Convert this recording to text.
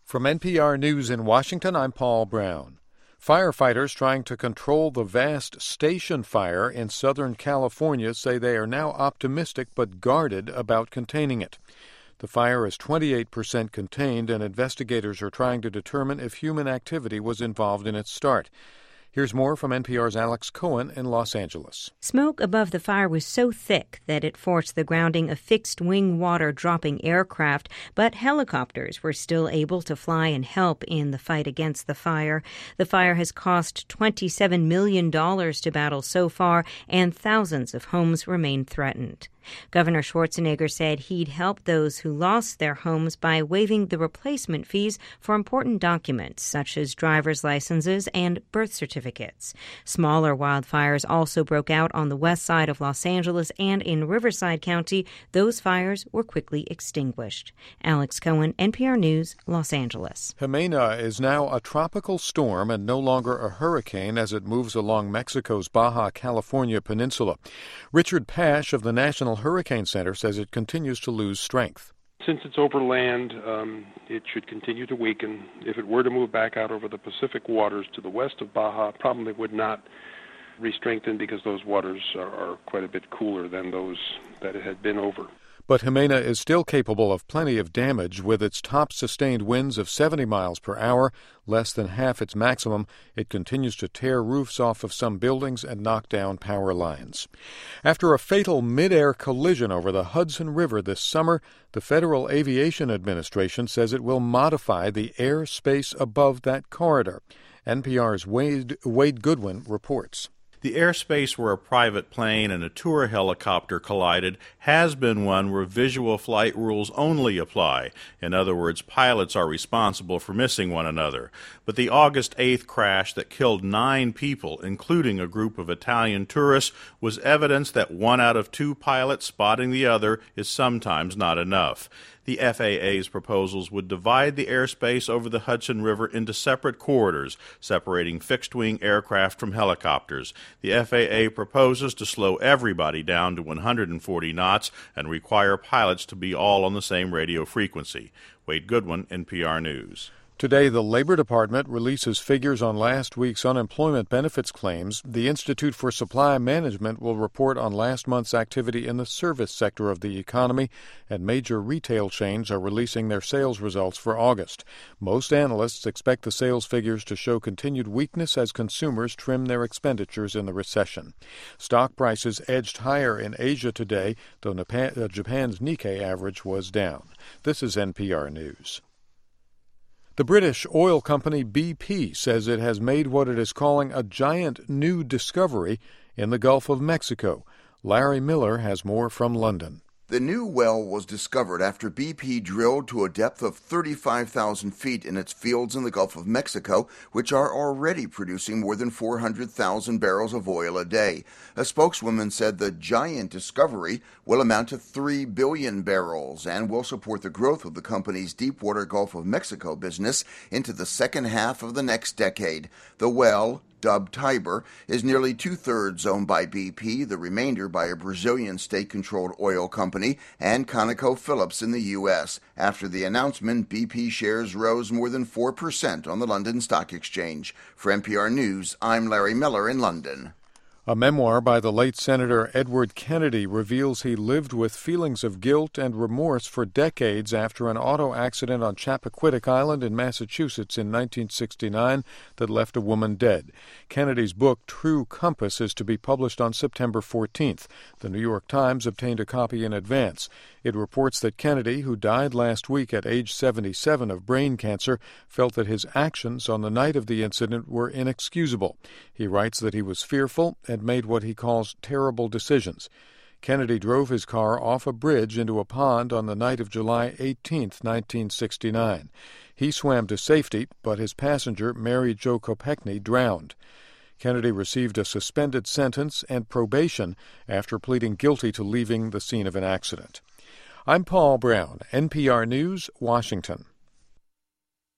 From NPR News in Washington, I'm Paul Brown. Firefighters trying to control the vast station fire in Southern California say they are now optimistic but guarded about containing it. The fire is 28% contained, and investigators are trying to determine if human activity was involved in its start. Here's more from NPR's Alex Cohen in Los Angeles. Smoke above the fire was so thick that it forced the grounding of fixed-wing water-dropping aircraft, but helicopters were still able to fly and help in the fight against the fire. The fire has cost $27 million to battle so far, and thousands of homes remain threatened. Governor Schwarzenegger said he'd help those who lost their homes by waiving the replacement fees for important documents such as driver's licenses and birth certificates. Smaller wildfires also broke out on the west side of Los Angeles, and in Riverside County, those fires were quickly extinguished. Alex Cohen, NPR News, Los Angeles. Jimena is now a tropical storm and no longer a hurricane as it moves along Mexico's Baja California peninsula. Richard Pash of the National Hurricane Center says it continues to lose strength. Since it's over land, it should continue to weaken. If it were to move back out over the Pacific waters to the west of Baja, probably would not re-strengthen because those waters are quite a bit cooler than those that it had been over. But Jimena is still capable of plenty of damage. With its top sustained winds of 70 miles per hour, less than half its maximum, it continues to tear roofs off of some buildings and knock down power lines. After a fatal mid-air collision over the Hudson River this summer, the Federal Aviation Administration says it will modify the airspace above that corridor. NPR's Wade Goodwin reports. The airspace where a private plane and a tour helicopter collided has been one where visual flight rules only apply. In other words, pilots are responsible for missing one another. But the August 8th crash that killed 9 people, including a group of Italian tourists, was evidence that 1 out of 2 pilots spotting the other is sometimes not enough. The FAA's proposals would divide the airspace over the Hudson River into separate corridors, separating fixed-wing aircraft from helicopters. The FAA proposes to slow everybody down to 140 knots and require pilots to be all on the same radio frequency. Wade Goodwin, NPR News. Today, the Labor Department releases figures on last week's unemployment benefits claims. The Institute for Supply Management will report on last month's activity in the service sector of the economy, and major retail chains are releasing their sales results for August. Most analysts expect the sales figures to show continued weakness as consumers trim their expenditures in the recession. Stock prices edged higher in Asia today, though Japan's Nikkei average was down. This is NPR News. The British oil company BP says it has made what it is calling a giant new discovery in the Gulf of Mexico. Larry Miller has more from London. The new well was discovered after BP drilled to a depth of 35,000 feet in its fields in the Gulf of Mexico, which are already producing more than 400,000 barrels of oil a day. A spokeswoman said the giant discovery will amount to 3 billion barrels and will support the growth of the company's deepwater Gulf of Mexico business into the second half of the next decade. The well, dubbed Tiber, is nearly 2/3 owned by BP, the remainder by a Brazilian state-controlled oil company, and ConocoPhillips in the U.S. After the announcement, BP shares rose more than 4% on the London Stock Exchange. For NPR News, I'm Larry Miller in London. A memoir by the late Senator Edward Kennedy reveals he lived with feelings of guilt and remorse for decades after an auto accident on Chappaquiddick Island in Massachusetts in 1969 that left a woman dead. Kennedy's book, True Compass, is to be published on September 14th. The New York Times obtained a copy in advance. It reports that Kennedy, who died last week at age 77 of brain cancer, felt that his actions on the night of the incident were inexcusable. He writes that he was fearful and made what he calls terrible decisions. Kennedy drove his car off a bridge into a pond on the night of July 18, 1969. He swam to safety, but his passenger, Mary Jo Kopechne, drowned. Kennedy received a suspended sentence and probation after pleading guilty to leaving the scene of an accident. I'm Paul Brown, NPR News, Washington.